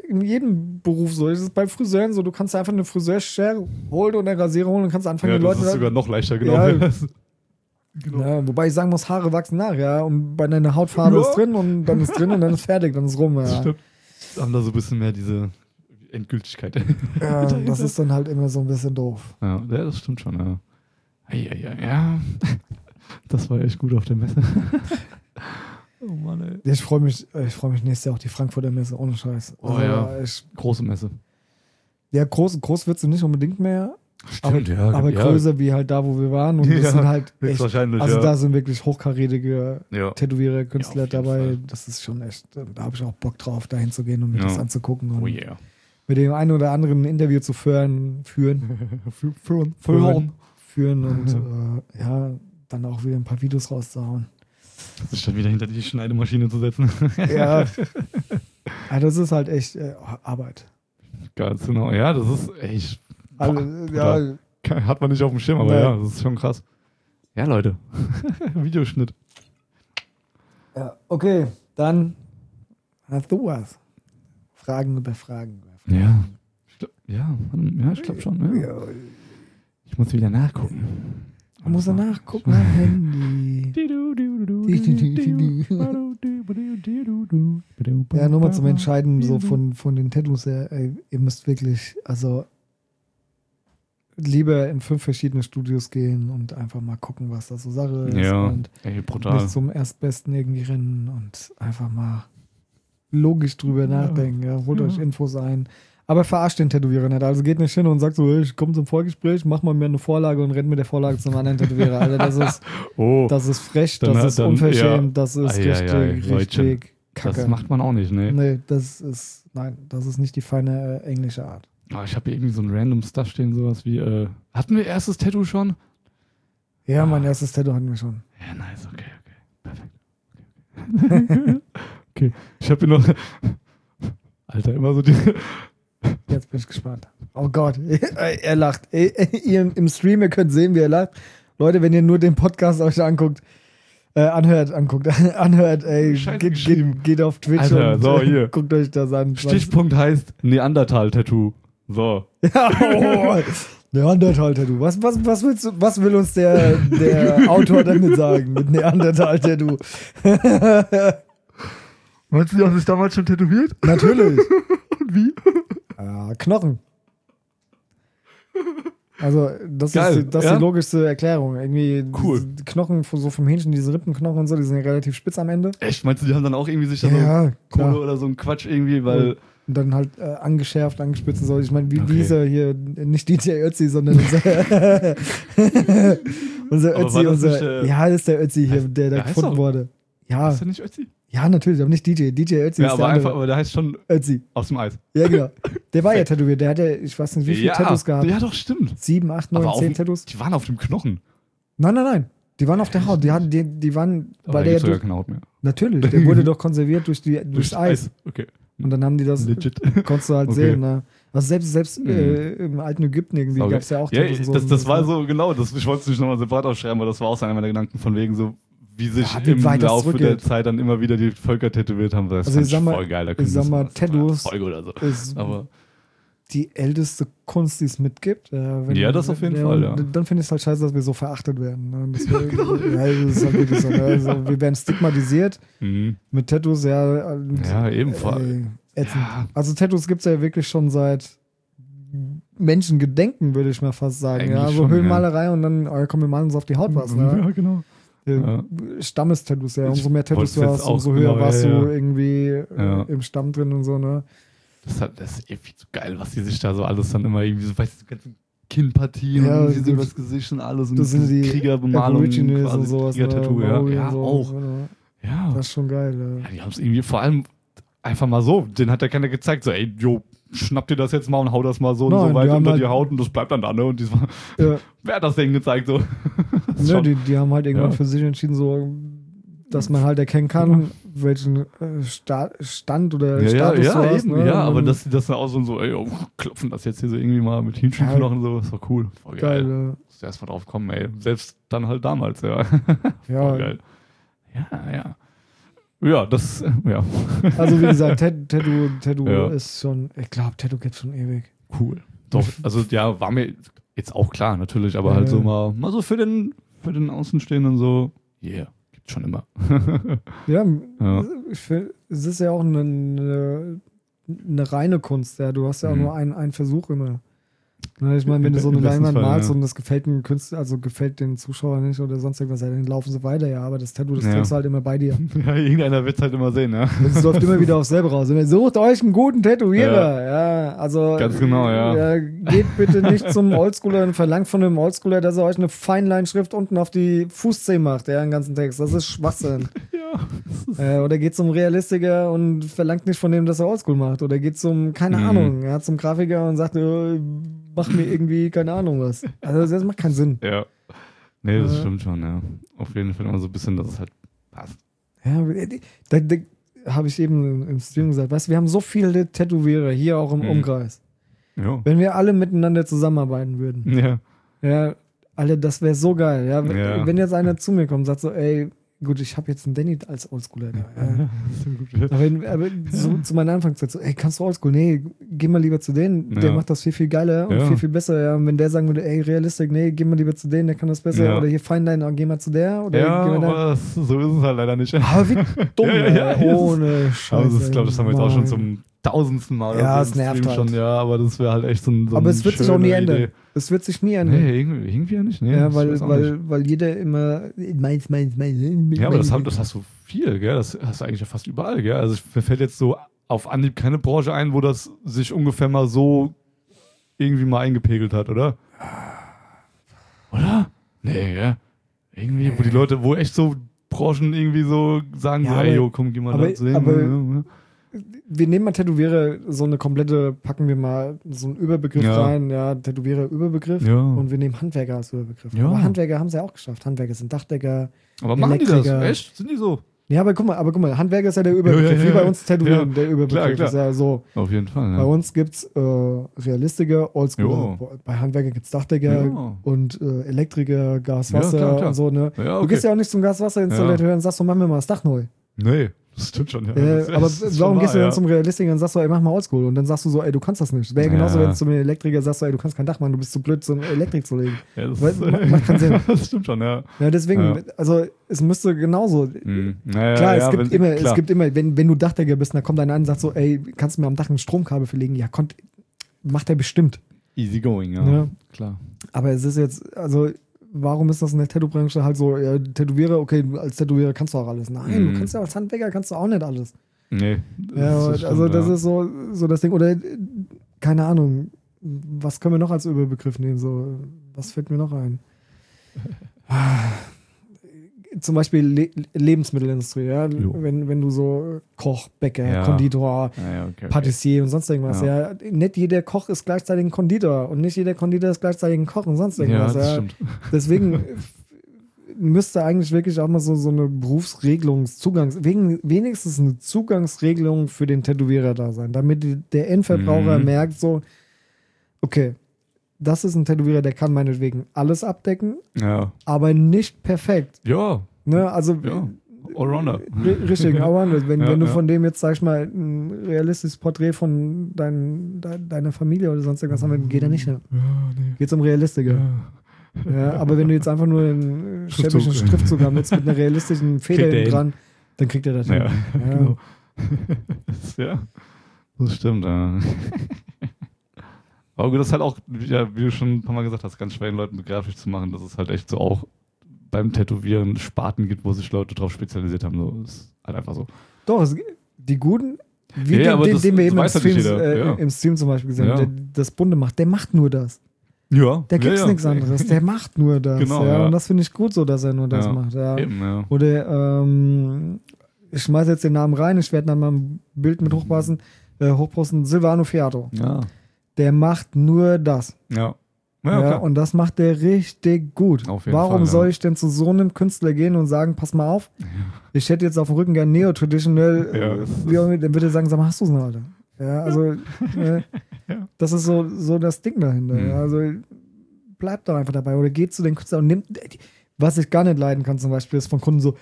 in jedem Beruf so. Das ist bei Friseuren so, du kannst einfach eine Friseurschere holen und eine Rasierer holen und kannst anfangen, Ja, die das Leute... ist sogar noch leichter, genau. Ja. Genau. Ja, wobei ich sagen muss, Haare wachsen nach, ja. Und bei deiner Hautfarbe Ja. ist drin und dann ist drin und dann ist fertig, dann ist rum, ja. Das stimmt. Haben da so ein bisschen mehr diese Endgültigkeit. Ja, das ist dann halt immer so ein bisschen doof. Ja, ja, das stimmt schon, ja. Ja, ja, ja. Das war echt gut auf der Messe. Oh Mann, ey. Ich freue mich, ich freue mich nächstes Jahr auf die Frankfurter Messe, ohne Scheiß. Oh ja. Ich, Große Messe. ja, groß, groß wird sie nicht unbedingt mehr, aber, ja. aber ja. größer wie halt da, wo wir waren. Und das Ja, sind halt echt, Wahrscheinlich, also ja. da sind wirklich hochkarätige ja. Tätowierer, Künstler Ja, auf jeden dabei. Fall. Das ist schon echt, da habe ich auch Bock drauf, da hinzugehen und mir Ja. das anzugucken und Oh yeah. mit dem einen oder anderen ein Interview zu führen, führen, Für, für uns. führen, führen und äh, ja, dann auch wieder ein paar Videos rauszuhauen. Sich dann wieder hinter die Schneidemaschine zu setzen. Ja, ja das ist halt echt äh, Arbeit. Ganz genau. Ja, das ist echt. Also, Boah, ja, Hat man nicht auf dem Schirm, aber Nee. ja, das ist schon krass. Ja, Leute. Videoschnitt. ja, okay, dann hast du was. Fragen über Fragen. Über Fragen. Ja. Ich glaub, ja, ja, ich glaube schon. Ja. Ja, Ich muss wieder nachgucken. man muss danach gucken am Handy. Ja, nur mal zum Entscheiden so von, von den Tattoos her, ey, ihr müsst wirklich, also lieber in fünf verschiedene Studios gehen und einfach mal gucken, was da so Sache ist. Ja, Und ey, brutal. nicht zum Erstbesten irgendwie rennen und einfach mal logisch drüber nachdenken. Ja, holt Ja. euch Infos ein. Aber verarscht den Tätowierer nicht. Also geht nicht hin und sagt so, hey, ich komme zum Vorgespräch, mach mal mir eine Vorlage und rennt mit der Vorlage zum anderen Tätowierer. Also das ist, Oh, das ist frech, Dann das hat ist dann- unverschämt, das ist Ei, ei, richtig, ei, Leutchen. richtig kacke. das macht man auch nicht, ne? Nee, das ist, nein, das ist nicht die feine äh, englische Art. Oh, ich habe hier irgendwie so ein random Stuff stehen, sowas wie, äh, hatten wir erstes Tattoo schon? Ja, mein erstes Tattoo hatten wir schon. Ja, nice, okay, okay. Perfekt. Okay, okay. Okay, ich habe hier noch, Alter, immer so die, Jetzt bin ich gespannt. Oh Gott, er lacht. Ihr im Stream, ihr könnt sehen, wie er lacht. Leute, wenn ihr nur den Podcast euch anguckt, äh, anhört, anguckt, anhört, ey, Scheiße geht, geschrieben. geht, geht auf Twitch Alter, und so, äh, hier. guckt euch das an. Stichpunkt heißt Neandertal-Tattoo. So. Ja, oh, Neandertal-Tattoo. Was, was, was, willst du, was will uns der, der Autor damit sagen mit Neandertal-Tattoo? Meinst du, die haben sich damals schon tätowiert? Natürlich. Und wie? Ja, Knochen. Also, das Geil, ist, die, das ist ja? die logischste Erklärung. Irgendwie Cool. die Knochen von- so vom Hähnchen, diese Rippenknochen und so, die sind ja relativ spitz am Ende. Echt? Meinst du, die haben dann auch irgendwie sich da so Ja, Kohle klar. oder so ein Quatsch irgendwie, weil. Und dann halt äh, angeschärft, angespitzt und so. Ich meine, wie Okay. dieser hier, nicht D J Ötzi, sondern unser, unser Aber Ötzi, war das unser, nicht, äh, ja, das ist der Ötzi hier, der da der heißt gefunden doch- wurde. Ja, Ist der nicht Ötzi? ja, natürlich, aber nicht D J. D J Ötzi Ja, ist aber der einfach, andere. aber der heißt schon Ötzi. aus dem Eis. Ja, genau. Der war ja tätowiert. Der hatte, ich weiß nicht, wie viele ja, Tattoos gehabt. Ja, doch, stimmt. Sieben, acht, neun, Aber auf zehn dem, Tattoos. die waren auf dem Knochen. Nein, nein, nein. Die waren auf der Haut. Die, hatten, die, die waren, Aber weil da der gibt's ja sogar durch, keine Haut mehr. natürlich, der wurde doch konserviert durch die, durchs Eis. Okay. Und dann haben die das, Legit. konntest du halt Okay. sehen. Ne? Also selbst, selbst Mhm. äh, im alten Ägypten irgendwie Okay. gab es ja auch Ja, Tattoos und so. das, das war so, genau, das, ich wollte es nicht nochmal separat aufschreiben, aber das war auch so einer meiner Gedanken von wegen so, wie sich Ja, wie im weit das Laufe der zurückgeht. Zeit dann immer wieder die Völker tätowiert haben. Das Also fand ich sag mal- voll geil. Da ich können sag wir mal, das mal- Tattoos- Folge oder so. ist Aber die älteste Kunst, die es mitgibt. Äh, wenn, Ja, das auf jeden wenn, Fall, ja. Dann finde ich es halt scheiße, dass wir so verachtet werden. Ne? Das wär, ja, das ist halt wirklich so. Ne? Also, wir werden stigmatisiert mhm. mit Tattoos, ja. und, Ja, ebenfalls. Ey, ätzend. Ja. Also Tattoos gibt es ja wirklich schon seit Menschengedenken, würde ich mal fast sagen. Eigentlich Ja, so schon, Höhlenmalerei und dann, oh, komm, wir malen uns auf die Haut was. Ne? Ja, genau. Ja. Stammestattoos, ja. Ich Umso mehr Tattoos du wollt's hast, jetzt auch umso höher genau, warst ja, du ja. irgendwie äh, Ja. im Stamm drin und so, ne? Das, hat, das ist irgendwie so geil, was die sich da so alles dann immer irgendwie so, weißt du, die ganzen Kinnpartien Ja, und wie sie gut. das Gesicht und alles und Das sind die Kriegerbemalung, Aborigines quasi und sowas. Kriegertattoo, ne? ja. Maori Ja, und so, auch. ne? Ja. Das ist schon geil, ja. Ja, die haben es irgendwie vor allem einfach mal so, den hat ja keiner gezeigt, so, ey, jo, schnapp dir das jetzt mal und hau das mal so und Nein, so weit die haben unter halt- die Haut und das bleibt dann da, ne? Und diesmal, Ja. wer hat das denn gezeigt, so? Das ist Ne, schon- die, die haben halt irgendwann Ja. für sich entschieden, so, dass man halt erkennen kann, welchen äh, Sta Stand oder ja, ja, Status ja, du hast. eben, Ne? ja, Und aber dann- dass die das dann auch so, so ey, oh, klopfen das jetzt hier so irgendwie mal mit Hähnchenknochen, so, ist doch cool. Voll geil. geil. Musst du erst mal drauf kommen, ey. Selbst dann halt damals, ja. Ja, Voll ja. geil. Ja, ja. Ja, das, ja. Also wie gesagt, Tattoo, Tattoo, Tattoo Ja. ist schon, ich glaube, Tattoo geht schon ewig. Cool. Doch, also ja, war mir jetzt auch klar, natürlich, aber Ja. halt so mal, mal so für den, für den Außenstehenden so, yeah, gibt's schon immer. Ja, Ja. ich find, es ist ja auch eine, eine, eine reine Kunst, ja. Du hast ja auch Mhm. nur einen, einen Versuch immer. Ne, ich meine, wenn du so eine Im besten Leinwand Fall, malst ja. und das gefällt den Künstler, also gefällt den Zuschauer nicht oder sonst irgendwas, ja, dann laufen sie weiter, ja. Aber das Tattoo, das Ja. trägst du halt immer bei dir. Ja, irgendeiner wird's halt immer sehen, ja. Und es läuft immer wieder aufs selbe raus. Und sucht euch einen guten Tätowierer. Ja, also. Ganz genau, ja. Geht bitte nicht zum Oldschooler und verlangt von dem Oldschooler, dass er euch eine Feinleinschrift unten auf die Fußzehen macht, ja, den ganzen Text. Das ist Schwachsinn. Ja. äh, oder geht zum Realistiker und verlangt nicht von dem, dass er Oldschool macht. Oder geht zum, keine Mhm. Ahnung, ja, zum Grafiker und sagt, äh, mach mir irgendwie, keine Ahnung was. Also das macht keinen Sinn. Ja. Nee, das Ja. stimmt schon, ja. Auf jeden Fall immer so ein bisschen, dass es halt passt. Ja, da, da habe ich eben im Stream gesagt, weißt du, wir haben so viele Tätowierer hier auch im Mhm. Umkreis. Ja. Wenn wir alle miteinander zusammenarbeiten würden, Ja. ja, alle, das wäre so geil. Ja, wenn, Ja. wenn jetzt einer zu mir kommt und sagt so, ey, gut, ich habe jetzt einen Danny als Oldschooler da. Ja. Ja. Aber, wenn- aber so, zu meiner Anfangszeit so, ey, kannst du Oldschool? Nee, geh mal lieber zu denen, der Ja. macht das viel, viel geiler und Ja. viel, viel besser. Ja. Und wenn der sagen würde, ey, Realistik, nee, geh mal lieber zu denen, der kann das besser. Ja. Oder hier Feinlein, oh, geh mal zu der. Oder Ja, geh mal da. aber das, so ist es halt leider nicht. Aber wie dumm, Ja, ja, ja, ja. ohne Scheiße. Aber das, ich glaube, das haben wir jetzt auch schon Mann. zum tausendsten Mal. oder Ja, so es im nervt Stream halt. schon, ja, aber das wäre halt echt so ein. So Aber ein es wird sich auch nie schöne ändern. Idee. Es wird sich nie ändern. Nee, irgendwie, irgendwie ja nicht. Nee, ja, das weil, weiß auch nicht. weil, weil jeder immer meins, meins, meins. Ja, aber das, haben, das hast du viel, gell? Das hast du eigentlich ja fast überall, gell? Also ich- mir fällt jetzt so auf Anhieb keine Branche ein, wo das sich ungefähr mal so irgendwie mal eingepegelt hat, oder? Oder? Nee, gell? Irgendwie, wo die Leute, wo echt so Branchen irgendwie so sagen, Ja, so, aber- ey, yo, komm, geh mal aber- da zu sehen. aber- Wir nehmen mal Tätowierer, so eine komplette, packen wir mal so einen Überbegriff Ja. rein, ja, Tätowierer Überbegriff Ja. und wir nehmen Handwerker als Überbegriff. Ja. Aber Handwerker haben es ja auch geschafft. Handwerker sind Dachdecker. Aber machen die das? Elektriker. Echt? Sind die so? Ja, aber guck mal, aber guck mal, Handwerker ist ja der Überbegriff, Ja, ja, ja. wie bei uns Tätowieren, Ja. der Überbegriff Klar, klar. ist ja so. Auf jeden Fall, Bei ja. uns gibt's äh, Realistiker, Oldschool. Ja. Bei Handwerker gibt's Dachdecker Ja. und äh, Elektriker, Gas, Wasser Ja, klar, klar. und so, ne? Ja, Du okay. gehst ja auch nicht zum Gaswasserinstallateur und sagst so, mach mir mal das Dach neu. Nee, das stimmt schon, ja. Äh, Das ist- aber das ist schon warum wahr, gehst du dann ja. zum Realistiker und sagst so, ey, mach mal Oldschool? Und dann sagst du so, ey, du kannst das nicht. Wäre Ja. genauso, wenn du zum Elektriker sagst, so, ey, du kannst kein Dach machen, du bist zu blöd, so eine Elektrik zu legen. Ja, das Weil- ist- ma- macht keinen Sinn. Das stimmt schon, ja. Ja, deswegen, Ja. also es müsste genauso. Hm. Naja, Klar, ja, es, gibt wenn- immer, klar. es gibt immer, wenn, wenn du Dachdecker bist, dann kommt einer an und sagt so, ey, kannst du mir am Dach ein Stromkabel verlegen? Ja, konnt, macht er bestimmt. Easy going, ja. Ja. Klar. Aber es ist jetzt, also, warum ist das in der Tattoo-Branche halt so, ja, Tätowierer, okay, du als Tätowierer kannst du auch alles. Nein, Mhm. du kannst ja als Handwerker kannst du auch nicht alles. Nee. Ja, das also stimmt, das ja. ist so, so das Ding. Oder, äh, keine Ahnung, was können wir noch als Überbegriff nehmen? So, was fällt mir noch ein? Zum Beispiel Le Lebensmittelindustrie, ja? Jo. Wenn, wenn du so Koch, Bäcker, Ja. Konditor, Ja, ja, okay, okay. Patissier und sonst irgendwas, ja. Ja. Nicht jeder Koch ist gleichzeitig ein Konditor und nicht jeder Konditor ist gleichzeitig ein Koch und sonst Ja, irgendwas. das Ja, stimmt. Deswegen müsste eigentlich wirklich auch mal so, so eine Berufsregelung, Zugangs, wegen, wenigstens eine Zugangsregelung für den Tätowierer da sein, damit die, der Endverbraucher Mhm. merkt so, okay, das ist ein Tätowierer, der kann meinetwegen alles abdecken, Ja. aber nicht perfekt. Ja. Ne? Also Ja. Allrounder. ri- richtig, aber wenn, Ja, wenn du ja. von dem jetzt, sag ich mal, ein realistisches Porträt von dein, de, deiner Familie oder sonst irgendwas haben willst, geht er nicht mehr. Ja, nee. Geht um Realistiker. Ja. Ja, aber wenn du jetzt einfach nur einen Schriftzug. schäbischen Schriftzug haben willst mit einer realistischen Feder Kriegt er hinten hin. dran, dann kriegt er das hin. Ja, Ja. genau. Das- ja, das stimmt. Ja. Aber gut, das ist halt auch, ja, wie du schon ein paar Mal gesagt hast, ganz schwer den Leuten begreiflich zu machen, dass es halt echt so auch beim Tätowieren Sparten gibt, wo sich Leute drauf spezialisiert haben. So, das ist halt einfach so. Doch, es, die Guten, wie Ja, den, aber den, das- den wir das eben im weiß halt nicht Stream, jeder, äh, ja. im Stream zum Beispiel gesehen Ja. haben, der das Bunde macht, der macht nur das. Ja. Der gibt's ja, ja. nichts anderes, der macht nur das. Genau, ja, ja. Und das finde ich gut so, dass er nur das Ja. macht. Ja. Eben, ja. Oder ähm, ich schmeiße jetzt den Namen rein, ich werde dann mal ein Bild mit hochpassen, äh, hochposten, Silvano Fiato. Ja. Der macht nur das. Ja. Ja, Ja, klar. und das macht der richtig gut. Auf jeden Warum Fall, ja. soll ich denn zu so einem Künstler gehen und sagen, pass mal auf, ich hätte jetzt auf dem Rücken gern Neo-Traditional, Ja, äh, das wie auch immer, dann würde er sagen, sag mal, hast du es noch, Alter? Ja, also, äh, Ja. das ist so, so das Ding dahinter. Mhm. Ja, also, bleib doch einfach dabei oder geht zu den Künstlern und nimmt, Was ich gar nicht leiden kann zum Beispiel, ist von Kunden so,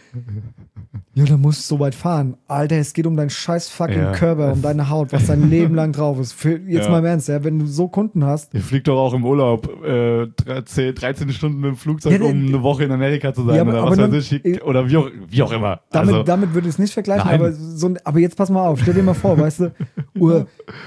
ja, da musst du so weit fahren. Alter, es geht um deinen scheiß fucking Ja. Körper, um deine Haut, was dein Leben lang drauf ist. Für, jetzt Ja. mal im Ernst, ja, wenn du so Kunden hast, Ihr fliegt doch auch im Urlaub äh, dreizehn, dreizehn Stunden mit dem Flugzeug, Ja, um nee, eine Woche in Amerika zu sein Ja, aber- oder aber was dann- weiß ich. Oder wie auch, wie auch immer. damit, also, damit würde ich es nicht vergleichen, Nein. aber, so, ein- aber jetzt pass mal auf, stell dir mal vor, weißt du, Uhr,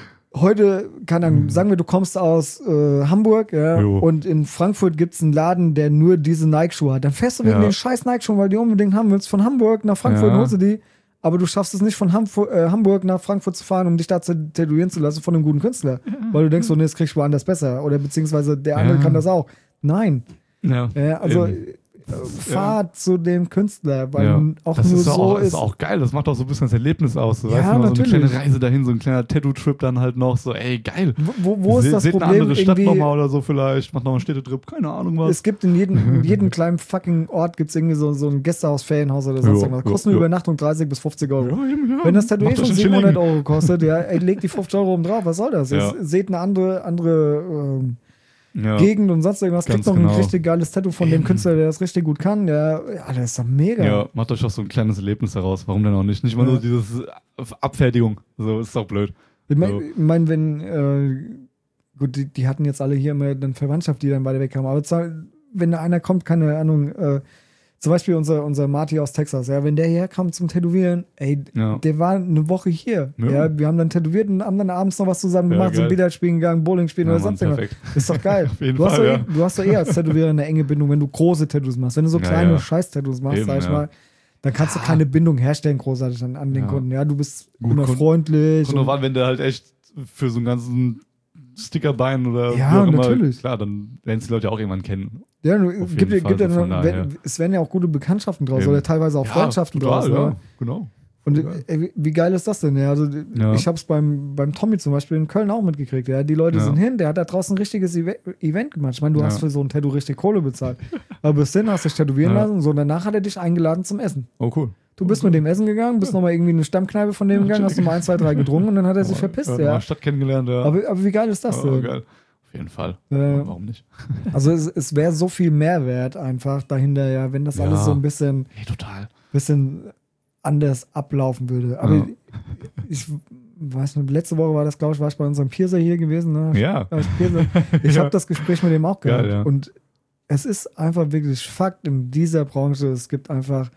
heute, keine Ahnung, sagen wir, du kommst aus äh, Hamburg, ja, Jo. und in Frankfurt gibt es einen Laden, der nur diese Nike-Schuhe hat. Dann fährst du wegen Ja. den scheiß Nike-Schuhen, weil die unbedingt haben willst, von Hamburg nach Frankfurt, Ja. holst du die, aber du schaffst es nicht von Hamfu- äh, Hamburg nach Frankfurt zu fahren, um dich da zu tätowieren zu lassen von einem guten Künstler. Weil du denkst, so, nee, das kriegst du woanders besser. Oder beziehungsweise der andere Ja. kann das auch. Nein. ja, Ja, also eben. äh, fahr zu dem Künstler, weil Ja. auch das nur ist so auch, ist. ist auch geil, das macht auch so ein bisschen das Erlebnis aus. Du Ja, weißt du, mal so eine natürlich. kleine Reise dahin, so ein kleiner Tattoo-Trip dann halt noch, so ey, geil. Wo, wo, wo ist Se- das seht eine Problem? andere Stadt Irgendwie, nochmal oder so vielleicht, macht noch einen Städtetrip, keine Ahnung was. es gibt in jedem, in jedem kleinen fucking Ort gibt's irgendwie so, so ein Gästehaus, Ferienhaus oder sonst Jo, irgendwas. jo, Kostet eine jo. Übernachtung dreißig bis fünfzig Euro. Ja, eben, ja. Wenn das Tattoo eh Macht schon doch siebenhundert Schilling. Euro kostet, ja, ey, legt die fünfzig Euro oben drauf, was soll das? Ja. Jetzt seht eine andere, andere ähm, Ja. Gegend und sonst irgendwas, kriegt Ganz noch ein genau. richtig geiles Tattoo von dem Eben. Künstler, der das richtig gut kann. Ja, ja, das ist doch mega. Ja, macht euch doch so ein kleines Erlebnis daraus. Warum denn auch nicht? Nicht mal Ja. nur dieses Abfertigung. So, ist doch blöd. Ich meine, So. ich mein, wenn, äh, gut, die, die hatten jetzt alle hier immer eine Verwandtschaft, die dann beide wegkamen, aber zwar, wenn da einer kommt, keine Ahnung, äh, zum Beispiel unser, unser Marty aus Texas, ja, wenn der hierher kam zum Tätowieren, ey, Ja. der war eine Woche hier. Ja. Ja. wir haben dann tätowiert und haben dann abends noch was zusammen Ja, gemacht, sind geil. Billard spielen gegangen, Bowling spielen Ja, oder Mann, sonst irgendwas. perfekt. Ist doch geil. Auf jeden du, hast Fall, doch, ja. eh- du hast doch eh als Tätowierer eine enge Bindung, wenn du große Tattoos machst. Wenn du so Ja, kleine ja. Scheiß-Tattoos machst, Eben, sag ich ja. mal, dann kannst du keine Bindung herstellen, großartig an, an den Ja. Kunden. Ja, du bist Gut, immer Kunden- freundlich. Kommt und- drauf an, wenn der halt echt für so einen ganzen Stickerbein oder Ja, wie auch immer, natürlich. klar, dann werden es die Leute auch irgendwann kennen. Ja, du, Auf gibt, jeden gibt Fall, ja so von noch, daher. wenn, es werden ja auch gute Bekanntschaften draus Eben. oder teilweise auch Freundschaften draus. total, Ne? ja, genau. Und Ja. äh, wie, wie geil ist das denn? Ja, also Ja. ich habe es beim, beim Tommy zum Beispiel in Köln auch mitgekriegt. Ja, die Leute Ja. sind hin, der hat da draußen ein richtiges Eve- Event gemacht. Ich meine, du Ja. hast für so ein Tattoo richtig Kohle bezahlt. Aber bis hin hast dich tätowieren Ja. lassen und so. Und danach hat er dich eingeladen zum Essen. Oh, cool. Du bist mit dem Essen gegangen, bist nochmal irgendwie in eine Stammkneipe von dem gegangen, hast nochmal ein, zwei, drei getrunken und dann hat er sich verpisst. Ja, Ja. mal Stadt kennengelernt, ja. Aber, aber wie geil ist das oh, denn? geil. Auf jeden Fall. Äh, Warum nicht? Also es, es wäre so viel Mehrwert einfach dahinter, ja, wenn das Ja. alles so ein bisschen Hey, total. bisschen anders ablaufen würde. Aber Ja. ich, ich weiß nicht, letzte Woche war das, glaube ich, war ich bei unserem Piercer hier gewesen. Ne? Ja. Ja, ich Piercer. Ich Ja. habe das Gespräch mit dem auch gehabt. Geil, ja. Und es ist einfach wirklich Fakt in dieser Branche. Es gibt einfach,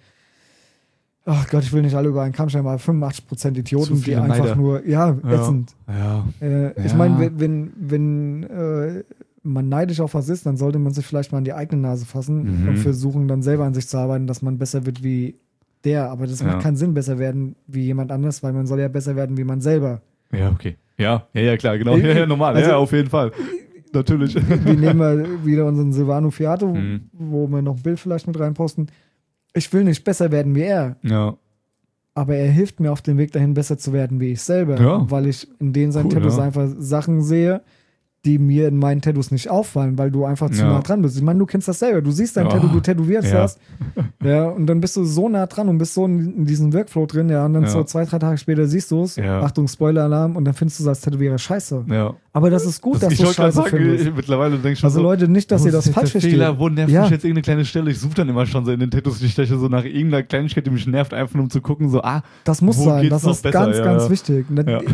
ach Gott, ich will nicht alle über einen Kamm scheren, aber fünfundachtzig Prozent Idioten, Zu die viele einfach Neider. nur, ja, Ja. ätzend. Ja. Äh, Ich Ja. meine, wenn, wenn, wenn äh, man neidisch auf was ist, dann sollte man sich vielleicht mal an die eigene Nase fassen Mhm. und versuchen, dann selber an sich zu arbeiten, dass man besser wird wie der. Aber das Ja. macht keinen Sinn, besser werden wie jemand anders, weil man soll ja besser werden wie man selber. Ja, okay. Ja, ja, ja, klar, genau. Ja, ja, normal. Also- ja, auf jeden Fall. Natürlich. Wir nehmen mal wieder unseren Silvano Fiato, Mhm. wo wir noch ein Bild vielleicht mit reinposten. Ich will nicht besser werden wie er, Ja. aber er hilft mir auf dem Weg dahin, besser zu werden wie ich selber, Ja. weil ich in den seinen Cool, Tattoos ja. einfach Sachen sehe, die mir in meinen Tattoos nicht auffallen, weil du einfach zu Ja. nah dran bist. Ich meine, du kennst das selber. Du siehst dein Ja. Tattoo, du tätowierst Ja. das. Ja, und dann bist du so nah dran und bist so in, in diesem Workflow drin, ja, und dann Ja. so zwei, drei Tage später siehst du es. Ja. Achtung, Spoiler-Alarm, und dann findest du es als Tätowierer scheiße. Ja. Aber das ist gut, Das, dass ich du wollte gerade scheiße sagen, findest. ich- mittlerweile denke ich schon Also so, Leute, nicht, dass wo ihr ist das jetzt falsch der versteht. Fehler, wo nervt Ja. mich jetzt irgendeine kleine Stelle? Ich suche dann immer schon so in den Tattoos die Steche so nach irgendeiner Kleinigkeit, die mich nervt, einfach nur um zu gucken, so, ah, Das muss Wo sein, geht's das noch ist besser? ganz, Ja, ganz ja. wichtig. Und dann, Ja.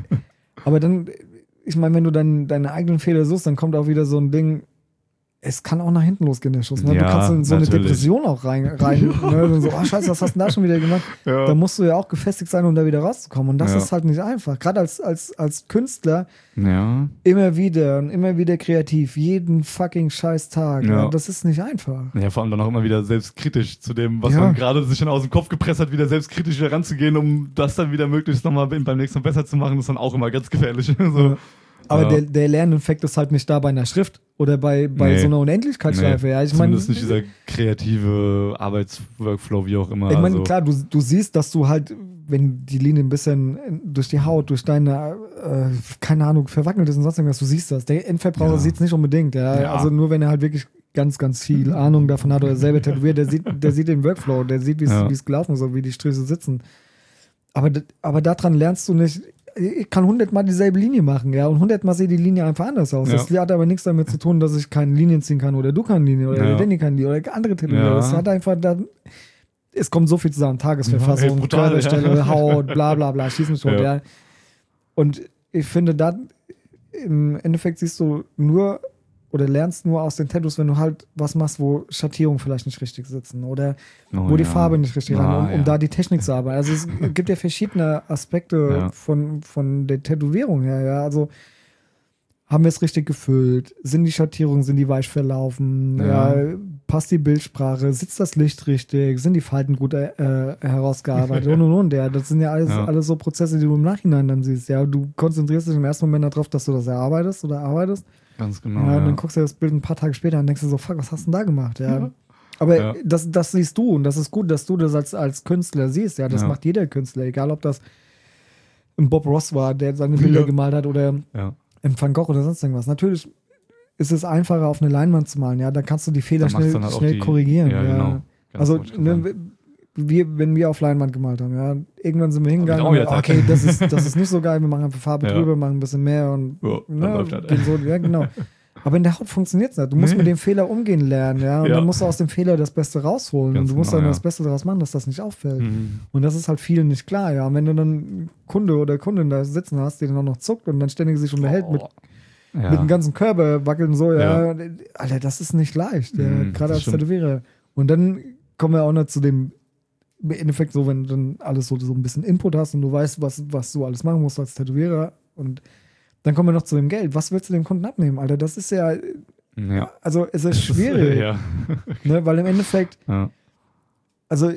Aber dann, ich meine, wenn du dann deine eigenen Fehler suchst, dann kommt auch wieder so ein Ding, es kann auch nach hinten losgehen, der Schuss. Ne? du Ja, kannst in so eine natürlich. Depression auch rein, rein ne? Und so, oh scheiße, was hast du denn da schon wieder gemacht? Ja. Da musst du ja auch gefestigt sein, um da wieder rauszukommen. Und das Ja. ist halt nicht einfach. Gerade als, als, als Künstler ja, immer wieder und immer wieder kreativ, jeden fucking scheiß Tag. Ja. Ja. Das ist nicht einfach. ja, vor allem dann auch immer wieder selbstkritisch zu dem, was Ja. man gerade sich dann aus dem Kopf gepresst hat, wieder selbstkritisch heranzugehen, um das dann wieder möglichst nochmal beim nächsten Mal besser zu machen, ist dann auch immer ganz gefährlich. so. Aber Ja. der, der Lerneffekt ist halt nicht da bei einer Schrift oder bei, bei Nee. so einer Unendlichkeitsschleife. Nee, Ja, ich meine, zumindest nicht dieser kreative Arbeitsworkflow, wie auch immer. Ich meine, also, klar, du, du siehst, dass du halt, wenn die Linie ein bisschen durch die Haut, durch deine, äh, keine Ahnung, verwackelt ist und sonst irgendwas, du siehst das. Der Endverbraucher Ja. sieht es nicht unbedingt. Ja? Ja. Also nur wenn er halt wirklich ganz, ganz viel Ahnung davon hat oder selber tätowiert, der sieht, der sieht den Workflow, der sieht, wie es Ja. wie es gelaufen ist, wie die Striche sitzen. Aber, d- aber daran lernst du nicht, ich kann hundertmal dieselbe Linie machen, ja, und hundertmal sieht die Linie einfach anders aus. Ja. Das hat aber nichts damit zu tun, dass ich keine Linien ziehen kann oder du keine Linie oder ja. der Danny kann die oder andere Tätowierer. Ja. Das hat einfach dann, es kommt so viel zusammen, Tagesverfassung, ja, Körperstelle, ja. Haut, bla bla bla, schieß mich tot, ja. ja. Und ich finde, dann im Endeffekt siehst du nur oder lernst nur aus den Tattoos, wenn du halt was machst, wo Schattierungen vielleicht nicht richtig sitzen oder oh, wo die ja. Farbe nicht richtig ah, rein, um, um ja. da die Technik zu arbeiten. Also es gibt ja verschiedene Aspekte ja. von, von der Tätowierung her, ja, also haben wir es richtig gefüllt? Sind die Schattierungen, sind die weich verlaufen? Ja. Ja, passt die Bildsprache? Sitzt das Licht richtig? Sind die Falten gut äh, herausgearbeitet? und und und. Ja, das sind ja alles, ja. alles so Prozesse, die du im Nachhinein dann siehst. Ja, du konzentrierst dich im ersten Moment darauf, dass du das erarbeitest oder arbeitest. Ganz genau. Ja, und ja. dann guckst du das Bild ein paar Tage später und denkst dir so, fuck, was hast du denn da gemacht? Ja. ja. Aber ja. Das, das siehst du und das ist gut, dass du das als, als Künstler siehst. Ja, das ja. macht jeder Künstler, egal ob das ein Bob Ross war, der seine Bilder ja. gemalt hat oder ja. ein Van Gogh oder sonst irgendwas. Natürlich ist es einfacher, auf eine Leinwand zu malen. Ja, da kannst du die Fehler schnell, halt schnell die, korrigieren. Ja, ja. Genau. Also, ne, wir, wenn wir auf Leinwand gemalt haben, ja, irgendwann sind wir hingegangen und gesagt, okay, das ist, das ist nicht so geil, wir machen einfach Farbe ja. drüber, machen ein bisschen mehr und ja, ne, gehen so, ja, genau. Aber in der Haut funktioniert es nicht. Du musst nee. mit dem Fehler umgehen lernen, ja, und ja. dann musst du aus dem Fehler das Beste rausholen. Ganz und du musst genau, dann ja. das Beste daraus machen, dass das nicht auffällt. Mhm. Und das ist halt vielen nicht klar, ja. Und wenn du dann Kunde oder Kundin da sitzen hast, die dann auch noch zuckt und dann ständig sich unterhält oh. mit Ja. mit dem ganzen Körper wackeln so, ja. ja. Alter, das ist nicht leicht, ja. mm, gerade als Tätowierer. Und dann kommen wir auch noch zu dem, im Endeffekt so, wenn du dann alles so, so ein bisschen Input hast und du weißt, was, was du alles machen musst als Tätowierer und dann kommen wir noch zu dem Geld. Was willst du dem Kunden abnehmen, Alter? Das ist ja, ja. also es ist schwierig, ja. ne? Weil im Endeffekt, ja. also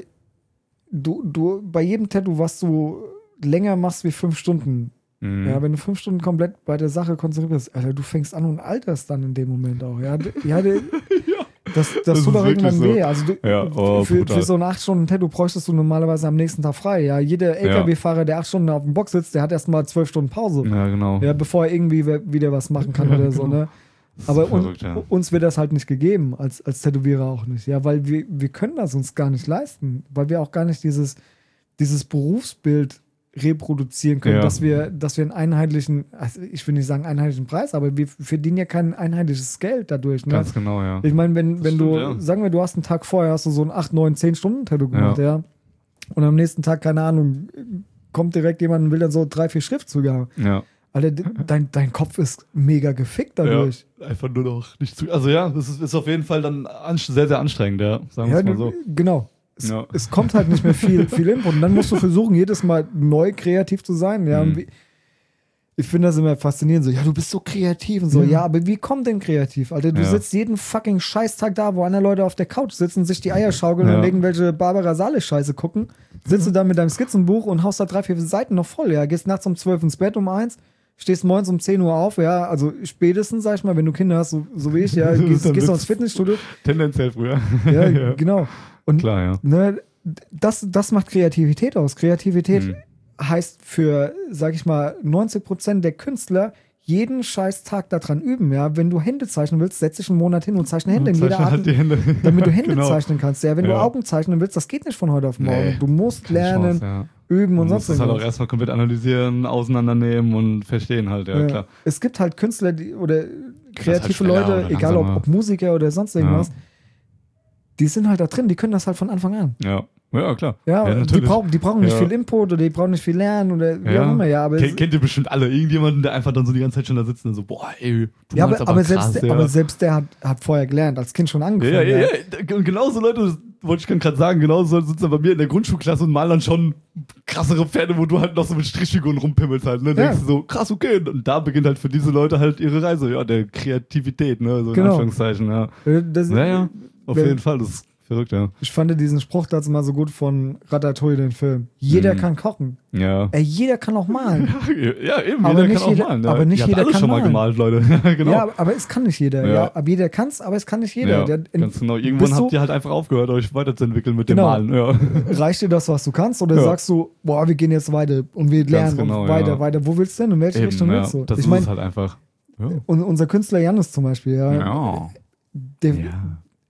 du, du, bei jedem Tattoo, was du länger machst wie fünf Stunden, Mhm. ja, wenn du fünf Stunden komplett bei der Sache konzentriert bist, Alter, du fängst an und alterst dann in dem Moment auch. Ja, ja, de, ja. das, das, das tut doch irgendwann so. weh. Also du, ja, oh, für, für so ein acht Stunden Tattoo bräuchtest du normalerweise am nächsten Tag frei. Ja, jeder L K W-Fahrer, der acht Stunden auf dem Box sitzt, der hat erstmal zwölf Stunden Pause. Ja, genau. Ja, bevor er irgendwie wieder was machen kann ja, oder so. Genau. Ne? Aber verrückt, un, ja. uns wird das halt nicht gegeben, als, als Tätowierer auch nicht. Ja, weil wir, wir können das uns gar nicht leisten, weil wir auch gar nicht dieses, dieses Berufsbild reproduzieren können, ja. dass wir, dass wir einen einheitlichen, also ich will nicht sagen einheitlichen Preis, aber wir verdienen ja kein einheitliches Geld dadurch. Ne? Ganz genau, ja. Ich meine, wenn, wenn stimmt, du, ja. sagen wir, du hast einen Tag vorher, hast du so ein acht, neun, zehn Stunden Tattoo gemacht, ja. ja, und am nächsten Tag, keine Ahnung, kommt direkt jemand und will dann so drei, vier Schriftzüge haben. Ja. Alter, dein, dein Kopf ist mega gefickt dadurch. Ja, einfach nur noch nicht zu, also ja, das ist, ist auf jeden Fall dann sehr, sehr anstrengend, ja, sagen wir ja, es mal so. Genau. Es, ja. es kommt halt nicht mehr viel, viel Input. Und dann musst du versuchen, jedes Mal neu kreativ zu sein. Ja, mhm. und wie, ich finde das immer faszinierend. So, ja, du bist so kreativ und so. Mhm. Ja, aber wie kommt denn kreativ? Alter, du ja. sitzt jeden fucking Scheißtag da, wo andere Leute auf der Couch sitzen, sich die Eier schaukeln ja. und irgendwelche Barbara Salisch-Scheiße gucken. Sitzt du da mit deinem Skizzenbuch und haust da drei, vier Seiten noch voll. Ja, gehst nachts um zwölf ins Bett um eins. Stehst morgens um zehn Uhr auf, ja, also spätestens, sag ich mal, wenn du Kinder hast, so, so wie ich, ja, gehst, gehst du ins Fitnessstudio. Tendenziell früher. Ja, ja. genau. Und klar, ja. Ne, das, das macht Kreativität aus. Kreativität mhm. heißt für, sag ich mal, neunzig Prozent der Künstler jeden scheiß Tag daran üben, ja. Wenn du Hände zeichnen willst, setz dich einen Monat hin und zeichne Hände in jeder Art, halt damit du Hände genau. zeichnen kannst. Ja, wenn ja. du Augen zeichnen willst, das geht nicht von heute auf morgen. Nee, du musst lernen, Chance, ja. üben und du sonst was. Du musst es halt auch erstmal komplett analysieren, auseinandernehmen und verstehen halt, ja, ja. klar. Es gibt halt Künstler die, oder kreative halt Leute, egal ob, ob Musiker oder sonst irgendwas, ja. die sind halt da drin, die können das halt von Anfang an. Ja. Ja, klar. Ja, ja die, brauchen, die brauchen nicht ja. viel Input oder die brauchen nicht viel Lernen oder wie ja. auch immer. Ja, aber Ken, kennt ihr bestimmt alle. Irgendjemanden, der einfach dann so die ganze Zeit schon da sitzt und so, boah, ey, du ja, aber, aber, aber, krass, selbst, ja. aber selbst der hat, hat vorher gelernt, als Kind schon angefangen. Ja, ja, ja. ja. Und genauso Leute, wollte ich gerade sagen, genauso Leute sitzen bei mir in der Grundschulklasse und malen dann schon krassere Pferde, wo du halt noch so mit Strichfiguren rumpimmelst halt. Ne? Ja. Denkst du so, krass, okay. Und da beginnt halt für diese Leute halt ihre Reise, ja, der Kreativität, ne, so in genau. Anführungszeichen, ja. Das, ja, ja, auf jeden Fall, das ist verrückt, ja. Ich fand diesen Spruch dazu mal so gut von Ratatouille, den Film. Jeder mhm. kann kochen. Ja. Ey, jeder kann auch malen. Ja, eben, aber jeder nicht kann jeder, auch malen. Ja. Aber nicht Die jeder alles kann schon mal malen. gemalt, Leute. Ja, genau. Ja, aber es kann nicht jeder. Ja. Ja, aber jeder kann es, aber es kann nicht jeder. Ja, Der, in, ganz genau. Irgendwann habt ihr halt einfach aufgehört, euch weiterzuentwickeln mit genau. dem Malen. Ja. Reicht dir das, was du kannst? Oder ja. sagst du, boah, wir gehen jetzt weiter und wir lernen genau, und weiter, ja. weiter. Wo willst du denn? In welche eben, Richtung ja. willst du? Das ich ist mein, es halt einfach. Ja. Und unser Künstler Jannis zum Beispiel, ja. ja. Der, ja.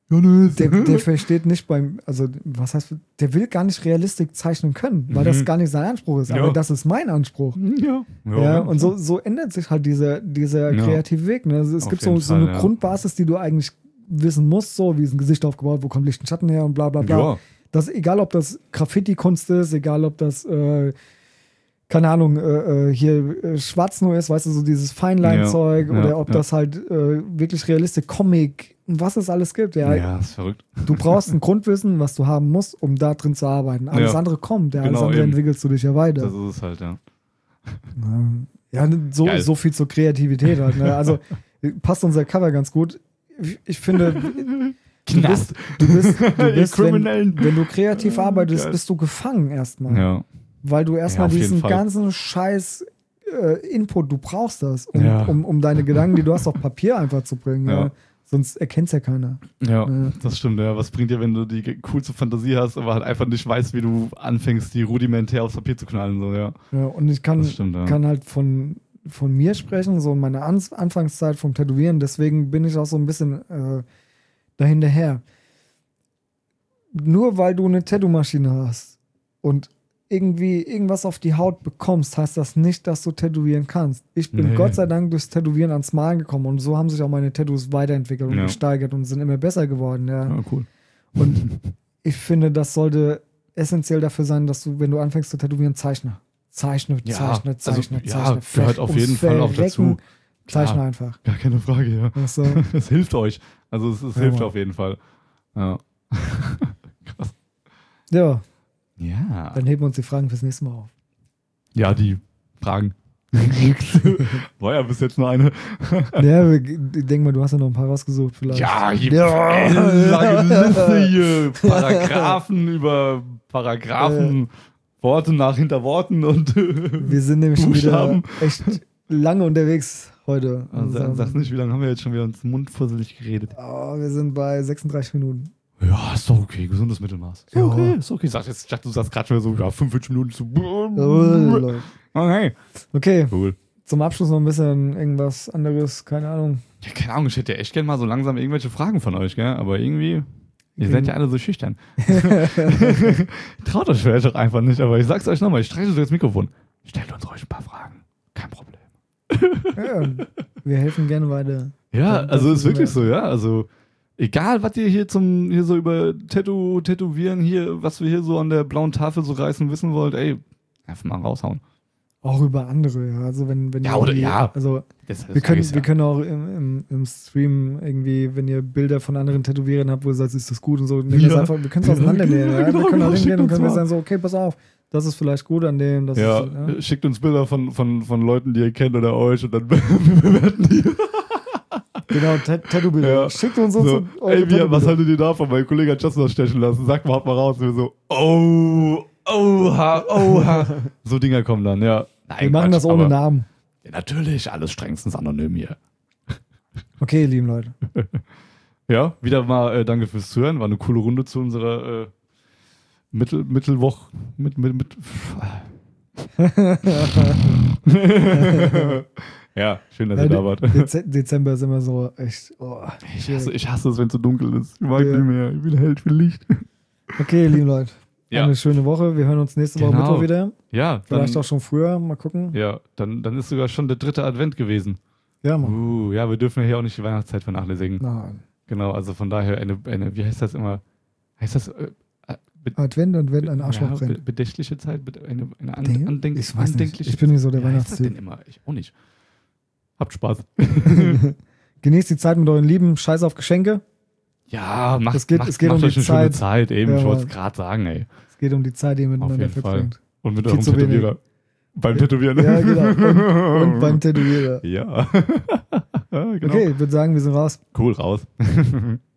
Jonas. Der, der versteht nicht beim, also was heißt, der will gar nicht realistisch zeichnen können, weil Mhm. das gar nicht sein Anspruch ist. Aber Ja. das ist mein Anspruch. Ja. Ja, und so, so ändert sich halt dieser, dieser Ja. kreative Weg. Ne? Also es Auf gibt so, jeden so Fall, eine ja. Grundbasis, die du eigentlich wissen musst, so wie ist ein Gesicht aufgebaut, wo kommt Licht und Schatten her und bla bla bla. Ja. Das, egal ob das Graffiti-Kunst ist, egal ob das, äh, keine Ahnung, äh, äh, hier äh, schwarz nur ist, weißt du, so dieses Feinleinzeug Ja, ja, oder ob ja. das halt äh, wirklich realistisch Comic, was es alles gibt. Ja. Ja, ist verrückt. Du brauchst ein Grundwissen, was du haben musst, um da drin zu arbeiten. Alles Ja. andere kommt, ja, alles Genau, andere eben. entwickelst du dich ja weiter. Das ist es halt, ja. Ja, so, Geil. so viel zur Kreativität halt. Ne? Also passt unser Cover ganz gut. Ich, ich finde, du bist, du bist, du Ihr bist wenn, Kriminellen. wenn du kreativ arbeitest, Geil. bist du gefangen erstmal. Ja. Weil du erstmal Ja, auf jeden diesen Fall. ganzen Scheiß äh, Input, du brauchst das, um, Ja. um, um deine Gedanken, die du hast, auf Papier einfach zu bringen. Ja. Ja. Sonst erkennt es ja keiner. Ja, Ja. das stimmt, ja. Was bringt dir, wenn du die coolste Fantasie hast, aber halt einfach nicht weißt, wie du anfängst, die rudimentär aufs Papier zu knallen, so, ja. Ja, und ich kann, Das stimmt, ja. kann halt von, von mir sprechen, so in meiner An Anfangszeit vom Tätowieren, deswegen bin ich auch so ein bisschen äh, dahinterher. Nur weil du eine Tattoo-Maschine hast und irgendwie irgendwas auf die Haut bekommst, heißt das nicht, dass du tätowieren kannst. Ich bin Nee. Gott sei Dank durchs Tätowieren ans Malen gekommen und so haben sich auch meine Tattoos weiterentwickelt und Ja. gesteigert und sind immer besser geworden. Ja. Ja, cool. Und ich finde, das sollte essentiell dafür sein, dass du, wenn du anfängst zu tätowieren, zeichne. Zeichne, Ja, zeichne, also, zeichne, ja, zeichne. gehört auf Ums jeden Fall auch Verrecken, dazu. Klar. Zeichne einfach. Gar keine Frage, ja. Also, Es hilft euch. Also es, es Ja, hilft Mann. auf jeden Fall. Ja. ja, Ja. dann heben wir uns die Fragen fürs nächste Mal auf. Ja, die Fragen. War ja bis jetzt nur eine. Ja, ich denke mal, du hast ja noch ein paar rausgesucht vielleicht. Ja, hier Ja. lange Liste hier. Paragraphen über Paragraphen. Worte nach hinter Worten und Wir sind nämlich schon wieder Buchstaben. echt lange unterwegs heute. Also, Also, sag's nicht, wie lange haben wir jetzt schon wieder uns mundfusselig geredet? oh, wir sind bei sechsunddreißig Minuten. Ja, ist doch okay, gesundes Mittelmaß. Ist Ja. okay, ist okay. Ich sag jetzt, ich dachte, du sagst gerade schon so, ja, fünfundvierzig Minuten zu. Oh, Leute. Okay. Okay, Cool. zum Abschluss noch ein bisschen irgendwas anderes, keine Ahnung. Ja, keine Ahnung, ich hätte ja echt gerne mal so langsam irgendwelche Fragen von euch, gell? Aber irgendwie, ihr seid ja alle so schüchtern. Traut euch vielleicht auch einfach nicht, aber ich sag's euch nochmal, ich streiche so das Mikrofon. Stellt uns ruhig ein paar Fragen. Kein Problem. Ja, wir helfen gerne weiter. Ja, Ja, also das ist wirklich ist so, ja. Also, egal, was ihr hier zum, hier so über Tattoo, Tätowieren hier, was wir hier so an der blauen Tafel so reißen wissen wollt, ey, einfach mal raushauen. Auch über andere, ja. Also wenn, wenn Ja, ihr oder- irgendwie- ja. Also Das, das wir können, sag ich wir ja. können auch im, im, im Stream irgendwie, wenn ihr Bilder von anderen Tätowierern habt, wo ihr sagt, ist das gut und so, nehmt das Ja. einfach, wir können es auseinandernehmen. Ja, Genau, wir können auch genau, hingehen und schickt können wir uns sagen so, okay, pass auf, das ist vielleicht gut an dem, das Ja, ist, ja. schickt uns Bilder von, von, von Leuten, die ihr kennt oder euch und dann bewerten die. Genau, Tat- Tattoo-Bilder. Ja. Schickt uns So, unsere eure ey, wie, was Tattoo-Bilder. haltet ihr davon? Mein Kollege hat Justin das stechen lassen. Sagt mal, haut mal raus. Und wir so, oh, oha, oha. So Dinger kommen dann, ja. Nein, Wir machen Quatsch, das ohne aber- Namen. Ja, natürlich, alles strengstens anonym hier. Okay, ihr lieben Leute. Ja, wieder mal äh, danke fürs Zuhören. War eine coole Runde zu unserer äh, Mittel, Mittelwoch. Mit, mit, mit. Ja, schön, dass ihr da wart. Dez Dezember ist immer so echt. Oh, Ich hasse, ich hasse es, wenn es so dunkel ist. Ich mag Ja. nicht mehr. Ich will hell, ich will Licht. Okay, ihr lieben Leute. Ja. Eine schöne Woche. Wir hören uns nächste Woche Genau. Mittwoch wieder. Ja, Vielleicht dann, auch schon früher. Mal gucken. ja dann, dann ist sogar schon der dritte Advent gewesen. Ja, Mann. Uh, ja, wir dürfen ja hier auch nicht die Weihnachtszeit vernachlässigen. Nein. Genau, also von daher eine, eine, wie heißt das immer? Heißt das äh, äh, be- Advent und wenn ein Arschloch ja, be brennt. bedächtliche Zeit? Bed- Eine, eine an, Dinge? andenk Ich weiß nicht. andenkliche Ich bin nicht so der Wie heißt das denn Weihnachtstyp. immer? Ich auch nicht. Habt Spaß. Genießt die Zeit mit euren Lieben. Scheiß auf Geschenke. Ja, macht, Es geht- macht, es geht macht um die euch eine schöne Zeit. Zeit. Eben, Ja, ich wollte es Mann. gerade sagen, ey. Es geht um die Zeit, die ihr Auf miteinander jeden Fall. verbringt. Und mit Viel eurem zu wenig. Tätowierer. Beim Tätowieren. Ja, genau. Und, und beim Tätowierer. Ja. Ja, genau. Okay, ich würde sagen, wir sind raus. Cool, raus.